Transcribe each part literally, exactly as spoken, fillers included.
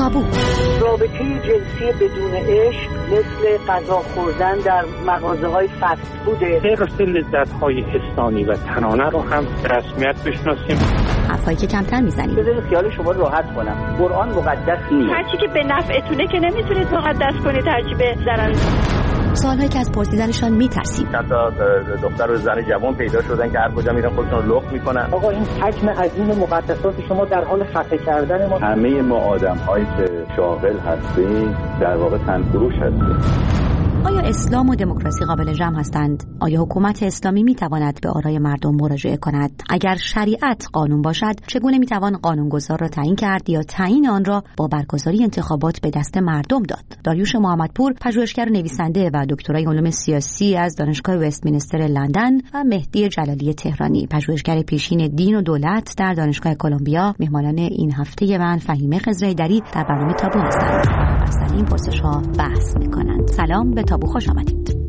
تابو. رابطه جنسی بدون عشق مثل غذا خوردن در مغازه‌های فست فوده. حرص لذت‌های حسانی و تنانه رو هم رسمیت بشناسیم. حرفایی که کمتر میزنیم. بذارید خیال شما راحت کنم. قرآن مقدس نیست. هر چی که به نفعتونه که نمیتونید مقدس کنید، هر چی به ضرر. سوالهایی که از پرسیدنشان میترسیم. چند تا دختر و زن جوان پیدا شدن که هر کجا میرن خودشون رو لخت میکنن. آقا این حجم عظیم مقدسات شما در حال خفه کردن ما. همه ما آدم‌هایی که شاغل هستیم در واقع تنفروش هستیم. آیا اسلام و دموکراسی قابل جمع هستند؟ آیا حکومت اسلامی میتواند به آرای مردم مراجعه کند؟ اگر شریعت قانون باشد، چگونه میتوان قانونگذار را تعیین کرد یا تعیین آن را با برگزاری انتخابات به دست مردم داد؟ داریوش محمدپور، پژوهشگر و نویسنده و دکترای علوم سیاسی از دانشگاه وستمینستر لندن، و مهدی جلالی تهرانی، پژوهشگر پیشین دین و دولت در دانشگاه کلمبیا، مهمانان این هفته من فهیمه خضرایدری در برنامه تابو هستند. بر این پرسش‌ها بحث می‌کنند. سلام، به تابو خوش آمدید.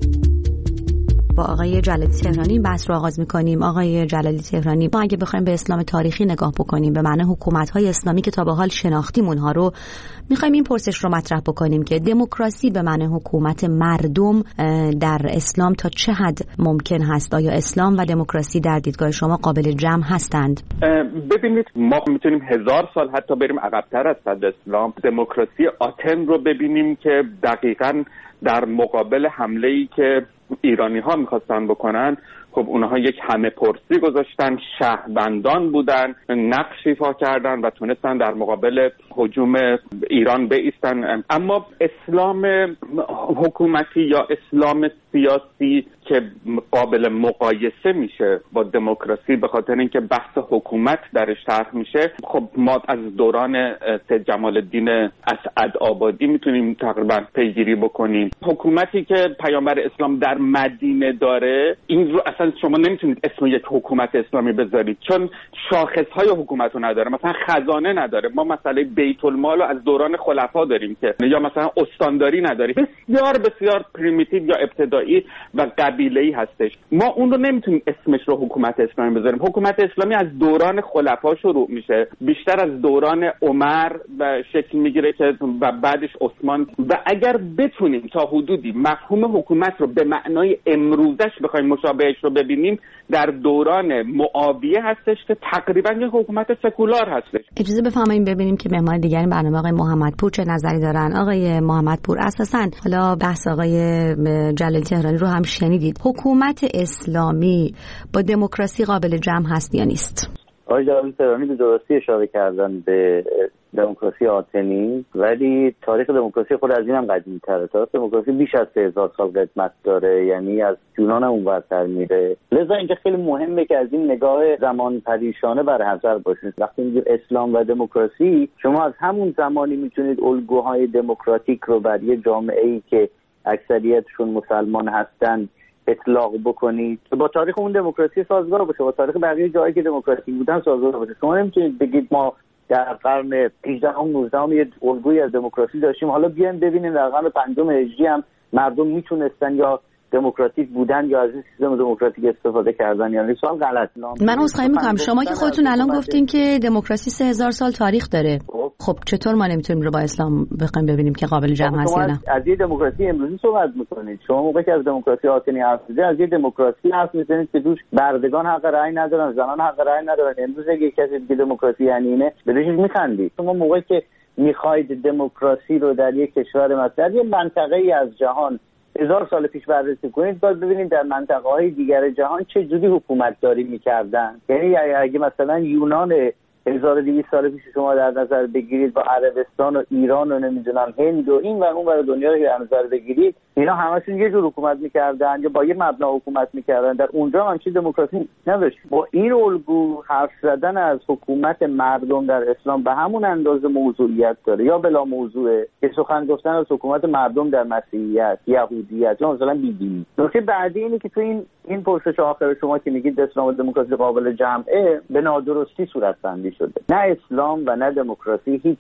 با آقای جلالی تهرانی بحث رو آغاز می‌کنیم. آقای جلالی تهرانی، ما اگه بخوایم به اسلام تاریخی نگاه بکنیم، به معنی حکومت‌های اسلامی که تا به حال شناختیم اونها رو، می‌خوایم این پرسش رو مطرح بکنیم که دموکراسی به معنی حکومت مردم در اسلام تا چه حد ممکن هست؟ آیا اسلام و دموکراسی در دیدگاه شما قابل جمع هستند؟ ببینید، ما میتونیم هزار سال حتی بریم عقب‌تر از صدر اسلام. دموکراسی آتن رو ببینیم که دقیقاً در مقابل حمله‌ای که ایرانی ها میخواستن بکنن، خب اونها یک همه پرسی گذاشتن، شهروندان بودن، نقش ایفا کردن و تونستن در مقابل هجوم ایران بایستن. اما اسلام حکومتی یا اسلام سیاسی که قابل مقایسه میشه با دموکراسی به خاطر اینکه بحث حکومت درش طرح میشه، خب ما از دوران سید جمال الدین اسعد آبادی میتونیم تقریبا پیگیری بکنیم. حکومتی که پیامبر اسلام در مدینه داره، این رو اصلا شما نمیتونید اسم یک حکومت اسلامی بذارید، چون شاخصهای حکومت رو نداره. مثلا خزانه نداره. ما مسئله بیت المال رو از دوران خلفا داریم که، یا مثلا استانداری نداریم. بسیار بسیار پریمیتیو یا ابتدایی و قبیله‌ای هستش. ما اون رو نمیتونیم اسمش رو حکومت اسلامی بذاریم. حکومت اسلامی از دوران خلفا شروع میشه، بیشتر از دوران عمر و شکل میگیره که و بعدش عثمان. و اگر بتونیم تا حدودی مفهوم حکومت رو به معنای امروزش بخوایم مشابهش رو ببینیم، در دوران معاویه هستش که تقریبا یک حکومت سکولار هستش. اجازه بفرمایید ببینیم که مهمان دیگری برنامه آقای محمدپور چه نظری دارن. آقای محمدپور، اساساً حالا بحث آقای جلالی تهرانی رو هم شنیدید، حکومت اسلامی با دموکراسی قابل جمع هست یا نیست؟ آقای جلالی تهرانی به درستی اشاره کردن به دموکراسی آتنی، ولی تاریخ دموکراسی خود از این هم قدیمی تره. تاریخ دموکراسی بیش از سه هزار سال قدمت داره، یعنی از یونان هم اونورتر میره. لذا اینجا خیلی مهمه که از این نگاه زمان پریشانه بر حذر باشید. وقتی میگید اسلام و دموکراسی، شما از همون زمانی میتونید الگوهای دموکراتیک رو بر یه جامعه‌ای که اکثریتشون مسلمان هستن اطلاق بکنید با تاریخ اون دموکراسی سازگار باشه، با تاریخ بقیه جایی که دموکراتیک بودن سازگار باشه. شما نمیتونید بگید ما در قرن هجدهم و نوزدهم یه الگویی از دموکراسی داشتیم، حالا بیایم ببینیم در قرن پنجم هجری هم مردم میتونستن یا دموکراتیک بودن یا از این سیستم دموکراتیک استفاده کردن. یعنی سوال غلط. من عذرخواهی میکنم، شما که خودتون الان گفتین که دموکراسی سه هزار سال تاریخ داره، خب چطور ما نمیتونیم رو با اسلام بخوایم ببینیم که قابل جمع هست یا نه؟ از یه دموکراسی امروزی صحبت میکنید. شما موقعی که از دموکراسی آتنی حرف میزنید، از یه دموکراسی حرف میزنید که توش بردگان حق رأی ندارن، زنان حق رأی ندارن. امروز اگه کسی دیگه دموکراسی یعنی اینه، بهش میخندید. شما موقعی که میخواید دموکراسی رو در یک کشور مثلا یه منطقه‌ای از جهان هزار سال پیش بررسی کنید، باید ببینید در منطقه‌های دیگر جهان چه جوری حکومتداری می‌کردن. یعنی اگه مثلا یونان هزار و دویست سال پیش شما در نظر بگیرید با عربستان و ایران و نمیدونم هند و این و اون ور دنیا رو در نظر بگیرید، اینا همشون یه جور حکومت می‌کردن یا با یه مبنا حکومت می‌کردن. در اونجا هم چیز دموکراسی نداشت. با این الگو حرف زدن از حکومت مردم در اسلام به همون اندازه موضوعیت داره یا بلا موضوعه که سخن گفتن از حکومت مردم در مسیحیت، یهودیت یا مثلا بی‌دینی. نکته بعدی اینه که تو این این پرسش آخر شما که میگید اسلام و دموکراسی قابل جمعه، به نادرستی صورت‌بندی شده. نه اسلام و نه دموکراسی هیچ وقت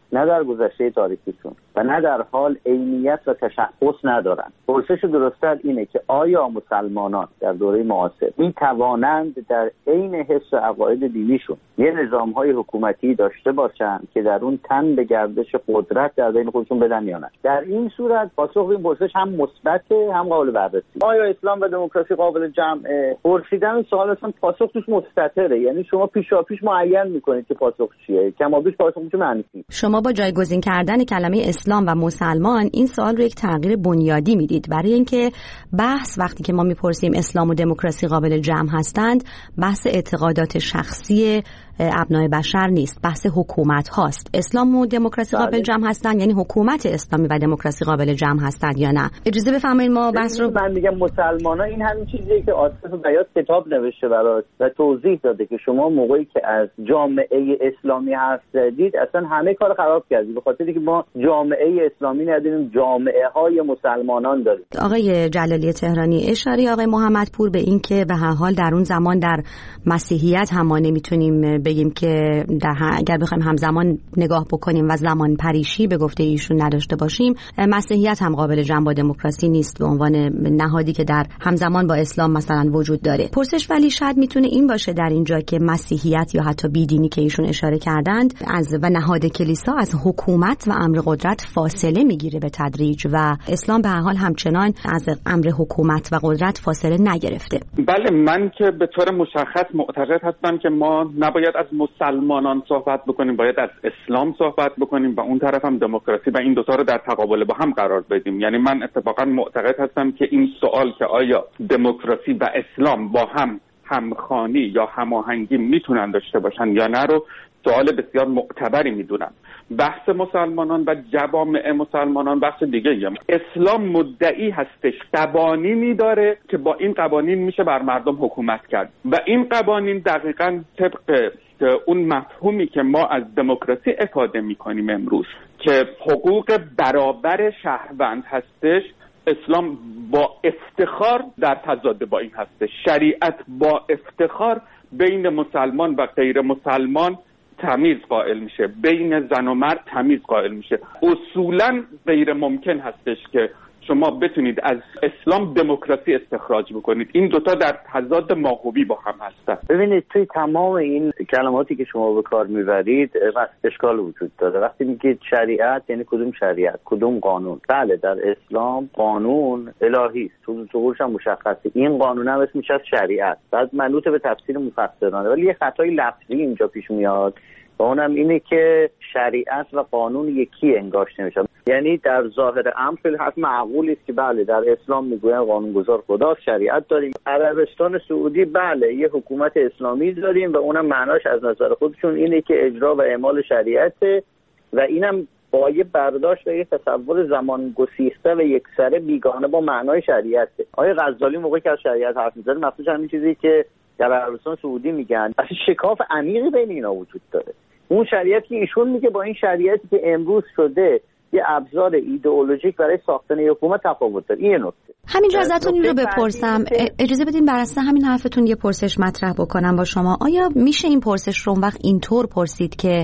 نه در گذشته تاریخیشون و نه در حال عینیت و تشخص ندارن. پرسش درست‌تر اینه که آیا مسلمانان در دوره معاصر می توانند در عین حس و عقاید دینیشون یه نظام‌های حکومتی داشته باشند که در اون تن به گردش قدرت در بین خودشون بدن یا نه؟ در این صورت پاسخ به این پرسش هم مثبته هم قابل بررسی. آیا اسلام و دموکراسی قابل جمعه؟ پرسیدن این سوال اصلا پاسخ توش مستتره، یعنی شما پیشاپیش معین می‌کنید که پاسخ چیه، کمابیش پاسخ میشه منفی. شما با جایگزین کردن کلمه اسلام و مسلمان این سوال رو یک تغییر بنیادی میدید، برای اینکه بحث وقتی که ما میپرسیم اسلام و دموکراسی قابل جمع هستند، بحث اعتقادات شخصی ابنای بشر نیست، بحث حکومت هاست. اسلام و دموکراسی قابل بله. جمع هستند، یعنی حکومت اسلامی و دموکراسی قابل جمع هستند یا نه؟ اجازه بفرمایید ما بحث رو من میگم مسلمان‌ها این همین چیزیه که آصف بیات کتاب نوشته برات و توضیح داده که شما موقعی که از جامعه اسلامی حرف زدید اصلا همه کار خراب کردید، به خاطر اینکه ما جامعه اسلامی نداریم، جامعه های مسلمانان داریم. آقای جلالی تهرانی، اشاره آقای محمدپور به این که به هر حال در اون زمان در مسیحیت هم ما نمیتونیم بگیم که در اگر بخوایم همزمان نگاه بکنیم و زمان پریشی به گفته ایشون نداشته باشیم، مسیحیت هم قابل جمع با دموکراسی نیست به عنوان نهادی که در همزمان با اسلام مثلا وجود داره. پرسش ولی شاید میتونه این باشه در اینجا که مسیحیت یا حتی بیدینی که ایشون اشاره کردند از و نهاد کلیسا از حکومت و امر قدرت فاصله میگیره به تدریج و اسلام به هر حال همچنان از امر حکومت و قدرت فاصله نگرفته. بله، من که به طور مشخص معتقد هستم که ما نباید از مسلمانان صحبت بکنیم، باید از اسلام صحبت بکنیم و اون طرف هم دموکراسی و این دوتا رو در تقابل با هم قرار بدیم. یعنی من اتفاقا معتقد هستم که این سوال که آیا دموکراسی و اسلام با هم همخوانی یا هماهنگی میتونن داشته باشن یا نه رو سوال بسیار معتبری میدونم. بحث مسلمانان و جوامع مسلمانان بحث دیگه ایم. اسلام مدعی هستش قوانینی داره که با این قوانین میشه بر مردم حکومت کرد و این قوانین دقیقاً طبق اون مفهومی که ما از دموکراسی افاده میکنیم امروز که حقوق برابر شهروند هستش، اسلام با افتخار در تضاد با این هستش. شریعت با افتخار بین مسلمان و غیر مسلمان تمیز قائل میشه، بین زن و مرد تمیز قائل میشه. اصولاً غیر ممکن هستش که شما بتونید از اسلام دموکراسی استخراج بکنید. این دوتا در تضاد ماهوی با هم هستن. ببینید توی تمام این کلماتی که شما به کار میبرید اشکال وجود داره. وقتی میگید شریعت یعنی کدوم شریعت، کدوم قانون؟ بله، در اسلام قانون الهی است، حدود ظهورش هم مشخصه. این قانون هم اسمش از شریعت، بعد منوط به تفسیر مفسرانه، ولی یه خطای لفظی اینجا پیش میاد و اونم اینه که شریعت و قانون یکی انگاشته میشه. یعنی در ظاهر امر خیلی حرف معقولی است که بله در اسلام میگوین قانونگذار خداست، شریعت داریم. عربستان سعودی بله یه حکومت اسلامی داریم و اونم معناش از نظر خودشون اینه که اجرا و اعمال شریعته و اینم با یه برداشت و یه تصور زمان گسیخته و یکسره بیگانه با معنای شریعته. آقای غزالی موقعی که از شریعت حرف می‌زنه مخصوص همین چیزی که در عربستان سعودی میگن، اصلا شکاف عمیقی بین اینا وجود داره. اون شریعتی که ایشون میگه با این شریعتی که امروز شده یه ابزار ایدئولوژیک برای ساختن حکومت تفاوت داره. این نکته. همینجا ازتون این رو بپرسم، اجازه بدین بر اساس همین حرفتون یه پرسش مطرح بکنم با شما. آیا میشه این پرسش رو وقت اینطور پرسید که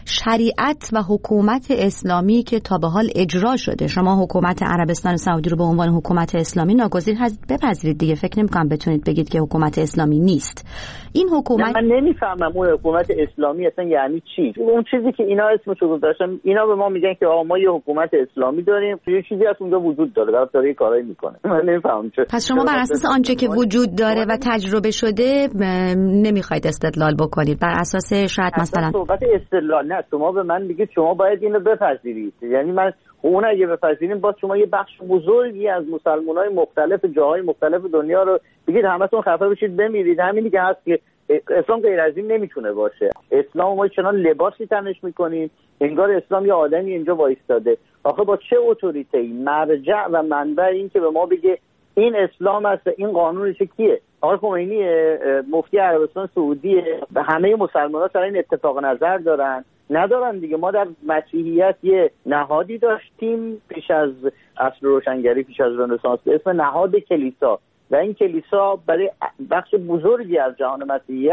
شریعت و حکومت اسلامی که تا به حال اجرا شده، شما حکومت عربستان سعودی رو به عنوان حکومت اسلامی ناگزیر بپذیرید دیگه، فکر نمی‌کنم بتونید بگید که حکومت اسلامی نیست. این حکومت من نمیفهمم اون حکومت اسلامی اصلا یعنی چی. اون چیزی که اینا اسمشو گذاشتن، اینا به ما میگن که آقا ما یه حکومت اسلامی داریم، یه چیزی از اونجا وجود داره، داره داره کارایی میکنه. من نمیفهمم چه. پس شما بر اساس آنچه که وجود داره و تجربه شده نمیخواید استدلال بکنید، بر اساس شاید مثلا صحبت استدلال نه، شما به من میگید شما باید اینو بپذیرید. یعنی من اون اگه بپذیریم باز شما یه بخش بزرگی از مسلمانای مختلف جاهای مختلف دنیا رو بگید همتون خفه بشید بمیرید. همینی که هست که اسلام غیر از این نمیتونه باشه. اسلام ما چنان لباسی تنش میکنیم انگار اسلام یه آدمی اینجا وایستاده. آخه با چه اتوریتی مرجع و منبع این که به ما بگه این اسلام است، این قانونش کیه؟ آقای خمینی مفتی عربستان سعودی و همه مسلمان‌ها سر این اتفاق نظر دارن ندارن دیگه. ما در مسیحیت یه نهادی داشتیم پیش از عصر روشنگری، پیش از رنسانس، به اسم نهاد کلیسا و این کلیسا برای بخش بزرگی از جهان مسیحیت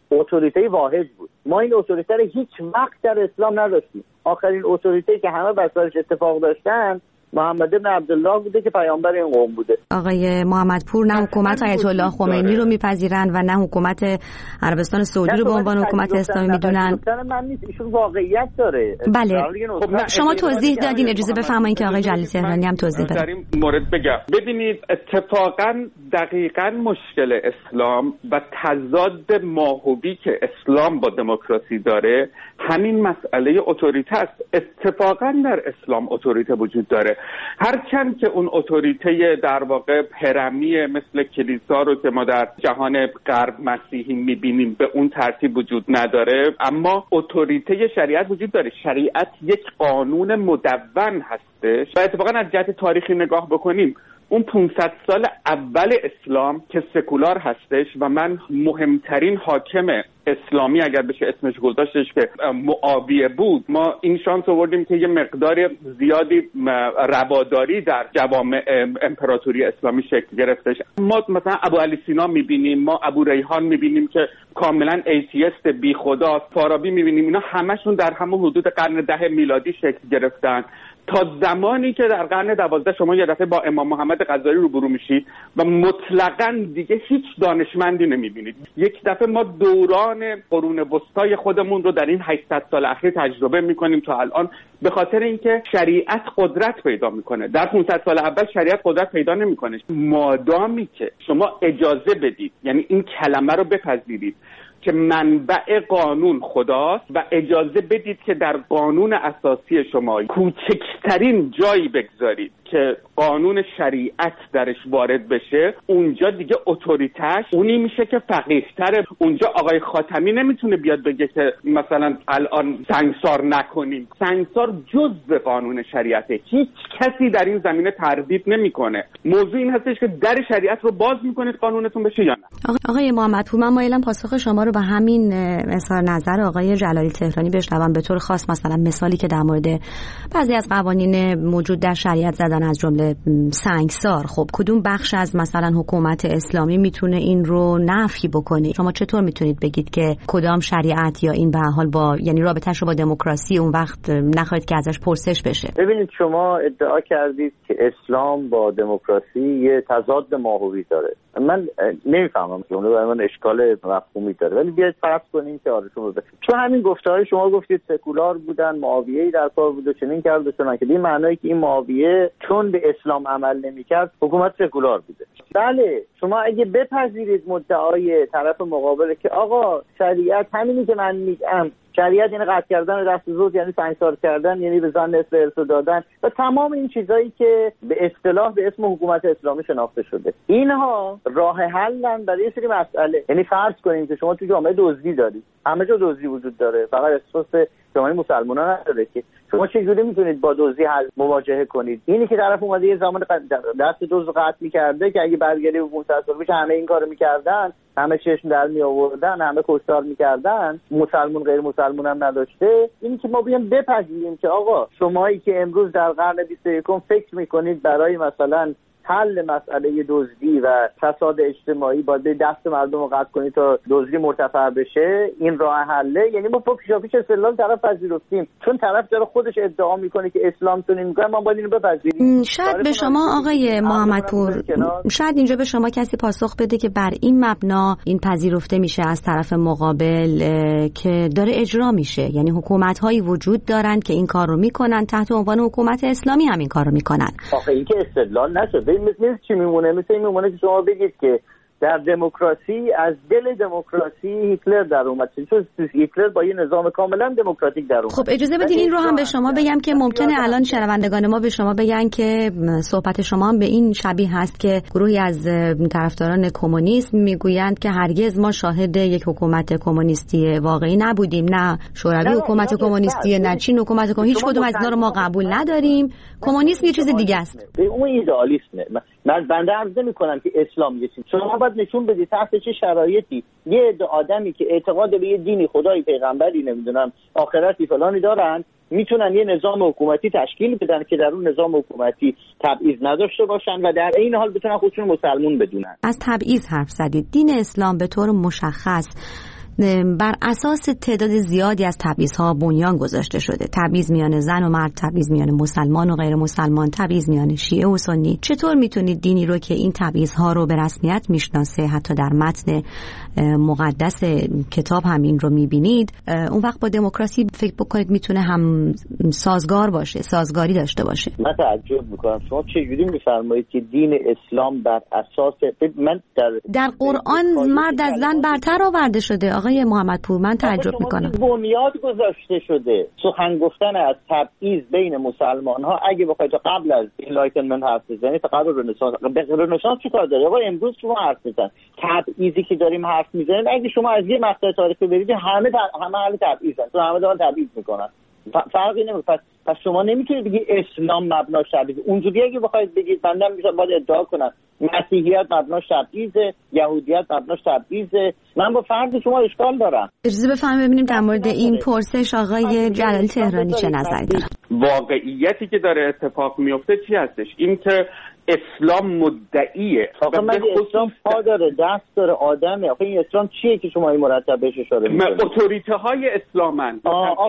اتوریته واحد بود. ما این اتوریته رو هیچ وقت در اسلام نداشتیم. آخرین اتوریته که همه بسارش اتفاق داشتن محمد ابن عبدالله بوده که پیامبر این قوم بوده. آقای محمدپور نه حکومت آیت الله خمینی رو میپذیرن و نه حکومت عربستان سعودی رو به عنوان حکومت اسلامی میدونن. من نیست، ایشون واقعیت داره. بله. خب شما توضیح دادین، اجازه بفرمایید که آقای جلیلی تهرانی هم توضیح بدن. در این مورد بگم ببینید اتفاقا دقیقاً مشکل اسلام و تضاد ماهوی که اسلام با دموکراسی داره همین مسئله اتوریته است. اتفاقا در اسلام اتوریته وجود داره، هرچند که اون اتوریته در واقع هرمی مثل کلیسا رو که ما در جهان غرب مسیحی میبینیم به اون ترتیب وجود نداره، اما اتوریته شریعت وجود داره. شریعت یک قانون مدون هستش و اتفاقا از جهت تاریخی نگاه بکنیم اون پانصد سال اول اسلام که سکولار هستش و من مهمترین حاکم اسلامی اگر بشه اسمش گذاشتش که معاویه بود، ما این شانس آوردیم که یه مقدار زیادی رواداری در جوامع امپراتوری اسلامی شکل گرفتش. ما مثلا ابو علی سینا میبینیم، ما ابو ریحان میبینیم که کاملا ایتیست بی خدا، فارابی میبینیم، اینا همشون در همون حدود قرن ده میلادی شکل گرفتن تا زمانی که در قرن دوازده شما یه دفعه با امام محمد غزالی روبرو میشید و مطلقاً دیگه هیچ دانشمندی نمیبینید. یک دفعه ما دوران قرون وسطای خودمون رو در این هشتصد سال اخیر تجربه میکنیم تا الان، به خاطر اینکه شریعت قدرت پیدا میکنه. در پانصد سال اول شریعت قدرت پیدا نمیکنه. مادامی که شما اجازه بدید، یعنی این کلمه رو بپذیرید که منبع قانون خداست و اجازه بدید که در قانون اساسی شما کوچکترین جایی بگذارید که قانون شریعت درش وارد بشه، اونجا دیگه اتوریتش اونی میشه که فقیه‌تره. اونجا آقای خاتمی نمیتونه بیاد بگه که مثلا الان سنگسار نکنیم. سنگسار جزء قانون شریعته، هیچ کسی در این زمینه تردید نمیکنه. موضوع این هستش که در شریعت رو باز میکنید قانونتون بشه یا نه. آقای محمدپور، من مایلم پاسخ شما رو به همین اظهار نظر آقای جلالی تهرانی بشنوم، به طور خاص مثلا مثالی که در مورد بعضی از قوانین موجود در شریعت زدن از جمله سنگسار. خب کدوم بخش از مثلا حکومت اسلامی میتونه این رو نفی بکنه؟ شما چطور میتونید بگید که کدام شریعت یا این به هر حال با یعنی رابطه‌اش رو با دموکراسی اون وقت نخواهید که ازش پرسش بشه؟ ببینید شما ادعا کردید که اسلام با دموکراسی یه تضاد ماهوی داره. من نمیفهمم که اون برای من اشکال مفهومی داره، ولی بیاید فرض کنیم که آره شما چون همین گفته‌های شما گفتید سکولار بودن، معاویه در کار بود و چنین کرد و چنان که این معنایی که این معاویه چون به اسلام عمل نمی‌کرد حکومت سکولار بوده. بله شما اگه بپذیرید مدعای طرف مقابل که آقا شریعت همینی که من میگم، شریعت یعنی قطع کردن دست زور، یعنی سنگسار کردن، یعنی به زن نصف ارث دادن و تمام این چیزایی که به اصطلاح به اسم حکومت اسلامی شناخته شده، اینها راه حلن برای یه سری مسئله. یعنی فرض کنیم که شما تو جامعه دزدی دارید، همه جا دزدی وجود داره، فقط اساس جامعه مسلمانان نداره که شما چجوری میتونید با دزدی حل مواجهه کنید؟ اینی که طرف اومده یه زمان دست دزد قطع می‌کرده که اگه برگردی به پانصد سال پیش همه این کارو می‌کردن، همه چشم در می آوردن، همه کشتار می‌کردن، مسلمان غیر مسلمان هم نداشته. اینی که ما بیام بپذیریم که آقا شمایی که امروز در قرن بیست و یکم فکر می‌کنید برای مثلا حل مسئله دزدی و فساد اجتماعی باید به دست مردم رو قطع کنید تا دزدی مرتفع بشه، این راه حله. یعنی ما پیشاپیش استدلال طرف پذیرفتیم، چون طرف داره خودش ادعا میکنه که اسلام تون میگه، ما باید اینو بپذیریم. شاید به شما آقای محمدپور، شاید اینجا به شما کسی پاسخ بده که بر این مبنا این پذیرفته میشه از طرف مقابل که داره اجرا میشه، یعنی حکومت‌هایی وجود دارن که این کار رو میکنن، تحت عنوان حکومت اسلامی هم این کار رو میکنن. آخه این که استدلال نشده. مثل چی میمونه؟ مثل این میمونه که شما بگید که در دموکراسی از دل دموکراسی هیتلر در اومد، چون هیتلر با یه نظام کاملا دموکراتیک در اومد. خب اجازه بدین این رو هم به شما بگم که ممکنه الان شنوندگان ما به شما بگن که صحبت شما هم به این شبیه هست که گروهی از طرفداران کمونیسم میگویند که هرگز ما شاهد یک حکومت کمونیستی واقعی نبودیم، نه شوروی حکومت کمونیستی، نه چین حکومت کمونیستی، هیچ کدوم از اینا رو ما قبول نداریم. کمونیسم یه چیز دیگه است. اون ایدئالیسمه. من بنده عرض نمی‌کنم که اسلام یه چیز، شما باید نشون بدید تحت چه شرایطی یه آدمی که اعتقاد به یه دینی، خدایی، پیغمبری، نمیدونم آخرتی فلانی دارن، میتونن یه نظام حکومتی تشکیل بدن که در اون نظام حکومتی تبعیض نداشته باشن و در این حال بتونن خودشون مسلمون بدونن. از تبعیض حرف زدید. دین اسلام به طور مشخص بر اساس تعداد زیادی از تبعیض‌ها بنیان گذاشته شده. تبعیض میان زن و مرد، تبعیض میان مسلمان و غیر مسلمان، تبعیض میان شیعه و سنی. چطور میتونید دینی رو که این تبعیض‌ها رو به رسمیت میشناسه، حتی در متن مقدس کتاب هم این رو میبینید، اون وقت با دموکراسی فکر بکنید میتونه هم سازگار باشه، سازگاری داشته باشه؟ من تعجب میکنم شما چجوری میفرمایید که دین اسلام بر اساس من در در قرآن مرد از زن برتر آورده شده آقای محمدپور؟ من تعجب میکنم. بنیاد گذاشته شده سخن گفتن از تبعیض بین مسلمان ها. اگه بخواید قبل از انلایتنمنت حرف بزنید تا قبل رنسانس، رنسانس چی کار داره؟ آقا امروز شما حرف بزنید تبعیضی که داریم حرف میزنید، اگه شما از یه مقطع تاریخی برید همه همه اهل تبعیضن، تو همه دارن تبعیض میکنن، فرقی نمیکنه. پس پس شما نمیتونید بگید اسلام مبناش تبعیض. اونجوری اگه بخواید بگید بنده میشه باید ادعا کنم مسیحیت مبناش تبعیضه، یهودیت مبناش تبعیضه، من با فرض شما اشکال دارم. اجازه بفهمیم ببینیم در مورد این پرسش آقای جلالی تهرانی چه نظری دارن. واقعیتی که داره اتفاق میفته چی هستش؟ این که اسلام مدعیه. آقا من اسلام پا داره، دست داره، آدمه. آقا این اسلام چیه که شما این مرتب بهش اشاره می‌کنید؟ اتوریته های اسلامن.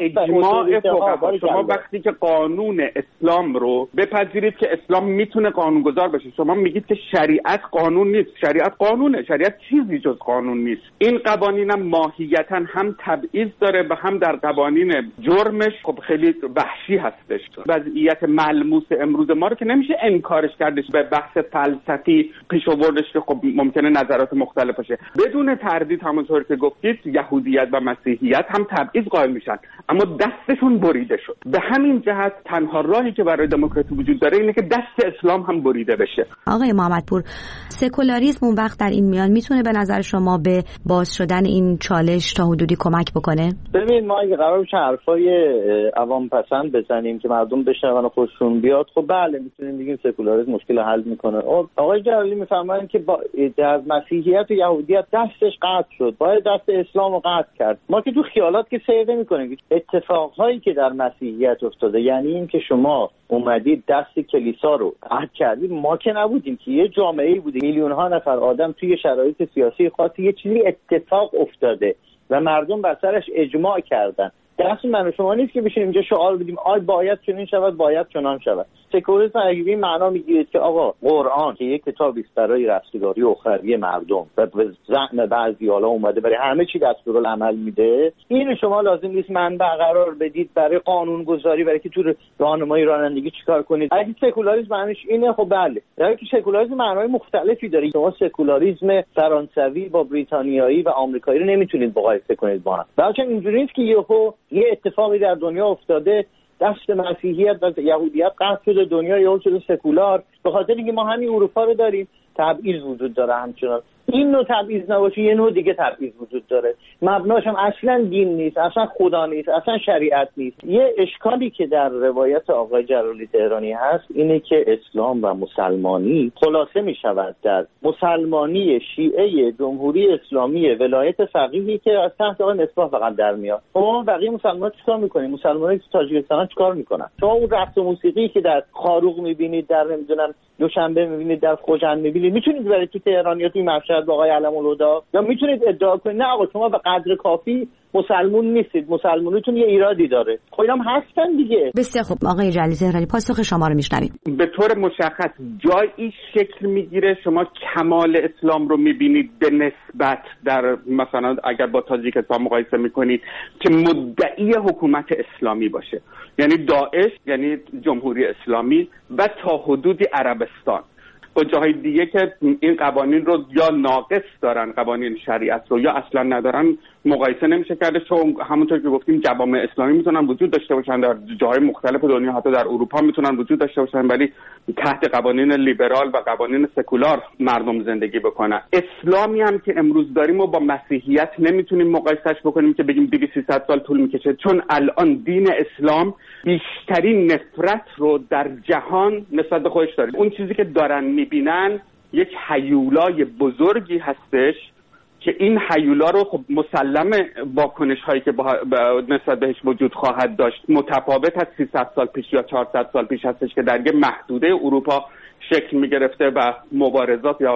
اجماع فقها. شما وقتی که قانون اسلام رو بپذیرید که اسلام میتونه قانونگذار بشه، شما میگید که شریعت قانون نیست. شریعت قانونه. شریعت چیزی جز قانون نیست. این قوانین هم ماهیتاً هم تبعیض داره و هم در قوانین جرمش خب خیلی وحشی هستش. وضعیت ملموس امروز ما رو که نمیشه انکارش کردش. به بحث فلسفی پیش آوردش که خب ممکنه نظرات مختلف باشه. بدون تردید همونطور که گفتید یهودیت و مسیحیت هم تبعیض قائل میشن، اما دستشون بریده شد. به همین جهت تنها راهی که برای دموکراسی وجود داره اینه که دست اسلام هم بریده بشه. آقای محمدپور، سکولاریسم اون وقت در این میان میتونه به نظر شما به باز شدن این چالش تا حدودی کمک بکنه؟ ببینید ما اگه قرار باشه حرفای عوام پسند بزنیم که مردم بشنون و خودشون بیاد، خب بله میتونیم بگیم سکولاریسم مشکل حل میکنه. آقای جلالی میفرمایند که با در مسیحیت و یهودیت دستش قطع شد، باید دست اسلام رو قطع کرد. ما که تو خیالات که سیر نمی‌کنیم. اتفاقهایی که در مسیحیت افتاده یعنی این که شما اومدید دست کلیسا رو قطع کردید، ما که نبودیم که یه جامعه‌ای بوده میلیون ها نفر آدم توی شرایط سیاسی خاصی یه چیزی اتفاق افتاده و مردم بر سرش اجماع کردن. دست من و شما نیست که بشینیم اینجا شعار بدیم آی باید چنین شود، باید چنان شود. سکولاریسم اگه این معنا میگیرید که آقا قرآن که یک کتابی است برای رستگاری اخروی مردم و به زعم بعضی حالا اومده برای همه چی دستورالعمل میده، این شما لازم نیست منبع قرار بدید برای قانون گذاری، برای که تو راهنمایی رانندگی چیکار کنید. اگه سکولاریسم معنیش اینه خب بله، در حالی که سکولاریسم معنای مختلفی داره. شما سکولاریسم فرانسوی با بریتانیایی و آمریکایی رو نمیتونید مقایسه کنید با هم. بلکه اینجوری نیست که یهو یه اتفاقی در دنیا افتاده دست مسیحیت و یهودیت قطع شده، دنیا یهو شده سکولار، به خاطر اینکه ما همین اروپا رو داریم. تبعیض وجود داره همچنان. این نوع تبعیض نباشه یه نوع دیگه تبعیض وجود داره، مبناش هم اصلا دین نیست، اصلا خدا نیست، اصلا شریعت نیست. یه اشکالی که در روایت آقای جلالی تهرانی هست اینه که اسلام و مسلمانی خلاصه می شود در مسلمانی شیعه جمهوری اسلامی ولایت فقیهی که از تحت آقای مصباح فقط در میاد. شما بقیه مسلمان‌ها چیکار می‌کنید؟ مسلمان‌های تاجیکستان چیکار می‌کنن؟ شما اون رقص و موسیقی که در خاروق می‌بینید، در نمی‌دونم دوشنبه می‌بینید، در خوجند می‌بینید، می‌تونید برید تو تهران یا تو مشهد با آقای علم‌الهدا یا می‌تونید ادعا کنید نه آقا شما به قدر کافی مسلمون نیستید، مسلمونیتون یه ایرادی داره. خب اینام هستن دیگه. بسیار خوب آقای جلالی تهرانی، پاسخ شما رو میشنویم. به طور مشخص جایی شکل میگیره شما کمال اسلام رو میبینید به نسبت در مثلا اگر با تاجیکستان مقایسه میکنید که مدعی حکومت اسلامی باشه، یعنی داعش، یعنی جمهوری اسلامی و تا حدودی عربستان. با جاهای دیگه که این قوانین رو یا ناقص دارن، قوانین شریعت رو، یا اصلا ندارن، مقایسه نمیشه کرده. چون همونطور که گفتیم جوامع اسلامی میتونن وجود داشته باشن در جاهای مختلف دنیا، حتی در اروپا میتونن وجود داشته باشن، ولی تحت قوانین لیبرال و قوانین سکولار مردم زندگی بکنن. اسلامی هم که امروز داریم و با مسیحیت نمیتونیم مقایسهش بکنیم که بگیم دویست سیصد سال طول میکشه، چون الان دین اسلام بیشترین نفرت رو در جهان نسبت به خودش داره. اون چیزی که دارن میبینن یک هیولای بزرگی هستش که این هیولا رو خب مسلمه واکنش هایی که با نسبت بهش وجود خواهد داشت متفاوت از سیصد سال پیش یا چهارصد سال پیش هستش که در یه محدوده اروپا شکل می گرفته و مبارزات یا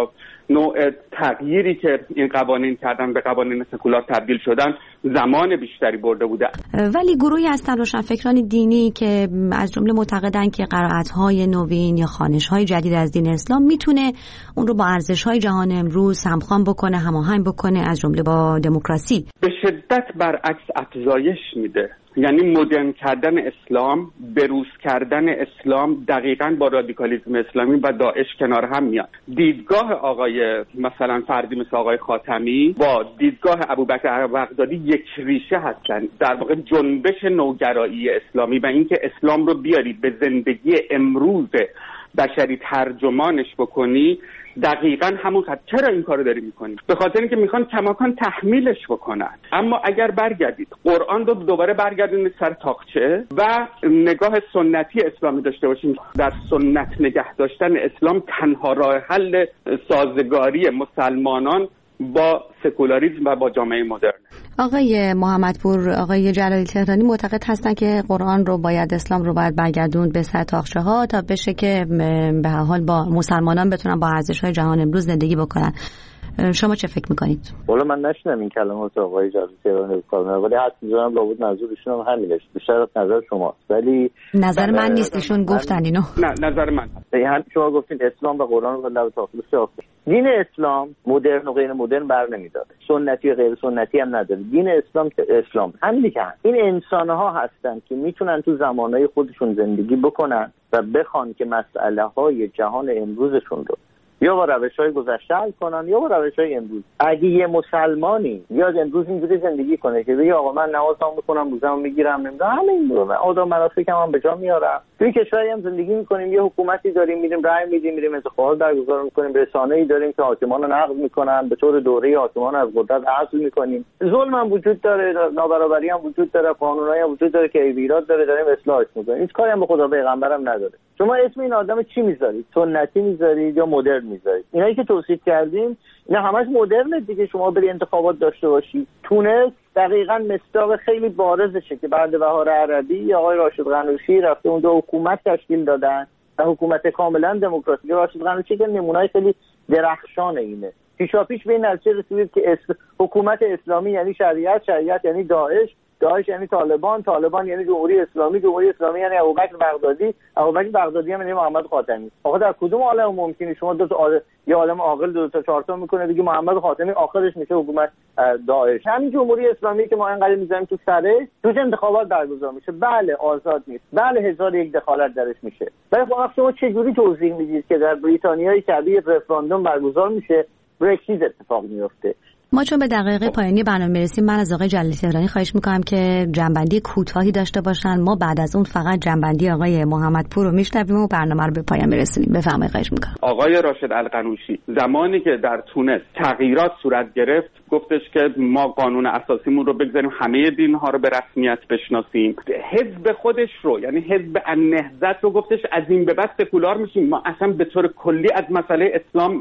نوع تغییری که این قوانین کردن به قوانین سکولار تبدیل شدن زمان بیشتری برده بوده. ولی گروهی هستن روشنفکران دینی که از جمله معتقدن که قرائت‌های نوین یا خوانش‌های جدید از دین اسلام میتونه اون رو با ارزش‌های جهان امروز همخوان بکنه، هماهنگ بکنه، از جمله با دموکراسی. به شدت برعکس افزایش میده. یعنی مدرن کردن اسلام، بروز کردن اسلام دقیقاً با رادیکالیسم اسلامی و داعش کنار هم میاد. دیدگاه آقای مثلا فردی مثل آقای خاتمی با دیدگاه ابوبکر بغدادی یک ریشه هستن. در واقع جنبش نوگرایی اسلامی و اینکه اسلام رو بیاری به زندگی امروز بشری ترجمانش بکنی دقیقاً همون خط. چرا این کارو داری میکنی؟ به خاطر اینکه میخوان کماکان تحمیلش بکنن. اما اگر برگردید قرآن رو دوباره برگردونید سر تاقچه و نگاه سنتی اسلامی داشته باشیم، در سنت نگه داشتن اسلام تنها راه حل سازگاری مسلمانان با سکولاریسم و با جامعه مدرن. آقای محمدپور، آقای جلالی تهرانی معتقد هستن که قرآن رو باید، اسلام رو باید برگردوند به سر تاقچه ها تا بشه که به هر حال با مسلمانان بتونن با ارزش‌های جهان امروز زندگی بکنن. شما چه فکر میکنید؟ والا من نشنم این کلمات آقای جلالی تهرانی کار، ولی حد می‌ذارم لابد منظورشون هم همینه. بیشتر نظر شماست. ولی نظر من نیست، ایشون گفتن اینو. نه نظر من. هم شما گفتین اسلام و قرآن رو لب تاقچه. دین اسلام مدرن و غیر مدرن بر نمیداره، سنتی و غیر سنتی هم نداره. دین اسلام که اسلام همینی که هم. این انسان‌ها هستن که میتونن تو زمانهای خودشون زندگی بکنن و بخوان که مسئله‌های جهان امروزشون رو یا با روش‌های گذشته حل کنن یا با روش‌های امروز. اگه یه مسلمانی یا امروز اینجوری زندگی کنه که بگه آقا من نمازام می‌خونم، روزه‌مو میگیرم، نمیدونم همین رو آدم مناسکم هم به جا میارم، توی کشوری هم زندگی می‌کنیم، یه حکومتی داریم، میریم رأی میدیم، میریم انتخابات برگزار می‌کنیم، رسانه‌ای داریم که حاکمان رو نقد می‌کنن، به طور دوره‌ای حاکمان از قدرت عزل می‌کنیم، ظلم هم وجود داره، نابرابری هم وجود داره، قانونایی هم وجود داره که ایراد داره، داریم اصلاحش می‌کنیم. هیچ کاری هم به خدا پیغمبرم نداره. شما اسم این آدم چی می‌ذارید؟ سنتی می‌ذارید یا مدرن می‌ذارید؟ اینایی که توصیف کردیم اینا همش مدرنه دیگه. شما بری انتخابات داشته باشی. تونس دقیقاً مصداق خیلی بارزشه که بعد بهار عربی آقای راشد غنوشی رفته اونجا حکومت تشکیل دادن و حکومت کاملا دموکراتیک. راشد غنوشی که نمونه‌ای خیلی درخشان اینه. پیشاپیش به این نتیجه رسید که اس... حکومت اسلامی یعنی شریعت، شریعت یعنی داعش، داعش یعنی طالبان، طالبان یعنی جمهوری اسلامی، جمهوری اسلامی یعنی ابوبکر بغدادی، ابوبکر بغدادی هم یعنی محمد خاتمی. آخه در کدوم عالم ممکنه شما دو تا آل... یه عالم عاقل دو تا چهار تا میکنه دیگه محمد خاتمی آخرش میشه حکومت داعش؟ همین جمهوری اسلامی که ما اینقدر میذاریم تو سره توش انتخابات برگزار میشه، بله آزاد نیست، بله هزار یک دخالت درش میشه. ولی خب شما چه جوری توضیح میدید که در بریتانیای کبیر رفراندوم برگزار میشه، برکسیت اتفاق میفته؟ ما چون به دقیقه پایانی برنامه برسیم، من از آقای جلالی تهرانی خواهش میکنم که جنبندی کوتاهی داشته باشن. ما بعد از اون فقط جنبندی آقای محمدپور رو میشنویم و برنامه رو به پایان برسونیم. بفرمایید. خواهش میکنم. آقای راشد القنوشی زمانی که در تونس تغییرات صورت گرفت گفتش که ما قانون اساسیمون رو بگذاریم، همه دین‌ها رو به رسمیت بشناسیم. حزب خودش رو یعنی حزب النهضت رو گفتش از این به بعد سکولار میشیم. ما اصلا به طور کلی از مسئله اسلام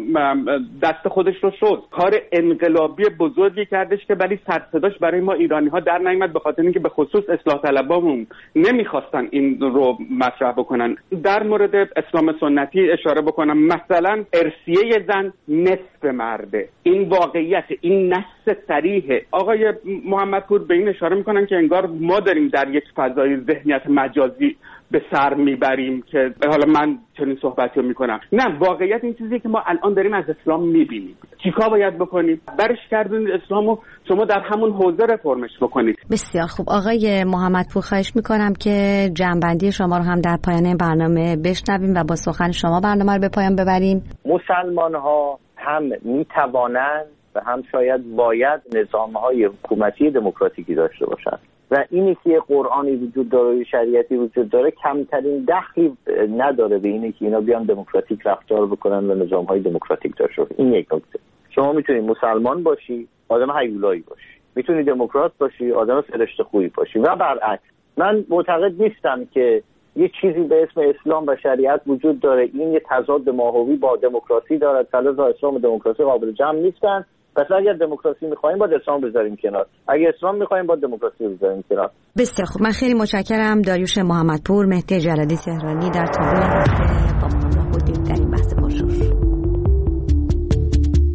دست خودش رو شد. کار انقلابی بزرگی کردش که ولی سر صداش برای ما ایرانی‌ها در نیامد، به خاطر اینکه به خصوص اصلاح طلبامون نمیخواستن این رو مطرح بکنن. در مورد اسلام سنتی اشاره بکنم، مثلا ارثیه زن نصف مرده. این واقعیت، این نص صریحه. آقای محمدپور به این اشاره میکنن که انگار ما داریم در یک فضای ذهنیت مجازی به سر میبریم که حالا من چنین صحبتی رو میکنم. نه، واقعیت این چیزی که ما الان داریم از اسلام میبینیم. چیکار باید بکنیم؟ برش کردن اسلامو شما در همون حوزه رفرمش بکنید. بسیار خوب. آقای محمدپور خواهش میکنم که جنبندی شما رو هم در پایان برنامه بشنویم و با سخن شما برنامه رو به پایان ببریم. مسلمان ها هم میتوانند و هم شاید باید نظام‌های حکومتی دموکراتیکی داشته باشند و اینی که قرآنی وجود داره، شریعتی وجود داره، کمترین دخلی نداره به اینی که اینا بیان دموکراتیک رفتار بکنن و نظام‌های دموکراتیک داشته باشن. این یک نکته. شما میتونید مسلمان باشی، آدم هیولایی باشی، میتونی دموکرات باشی، آدم فرشته خویی باشی و برعکس. من معتقد نیستم که یه چیزی به اسم اسلام و شریعت وجود داره این یه تضاد ماهوی با دموکراسی داره. لذا اسلام و دموکراسی قابل جمع نیستن. پس اگر دموکراسی می‌خوایم باید اسلام بذاریم کنار، اگر اسلام می‌خوایم باید دموکراسی بذاریم کنار. بسیار خوب. من خیلی متشکرم. داریوش محمدپور، مهدی جلالی تهرانی در تابع هفته با ما همراه بودید در این بحث پرشور.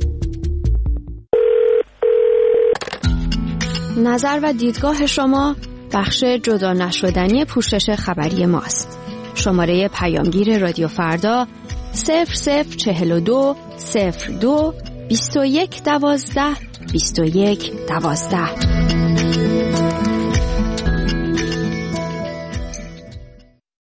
نظر و دیدگاه شما بخش جدا نشدنی پوشش خبری ماست. شماره پیامگیر رادیو فردا صفر صفر چهل و دو صفر دو بیست و یک دوازده بیست و یک دوازده.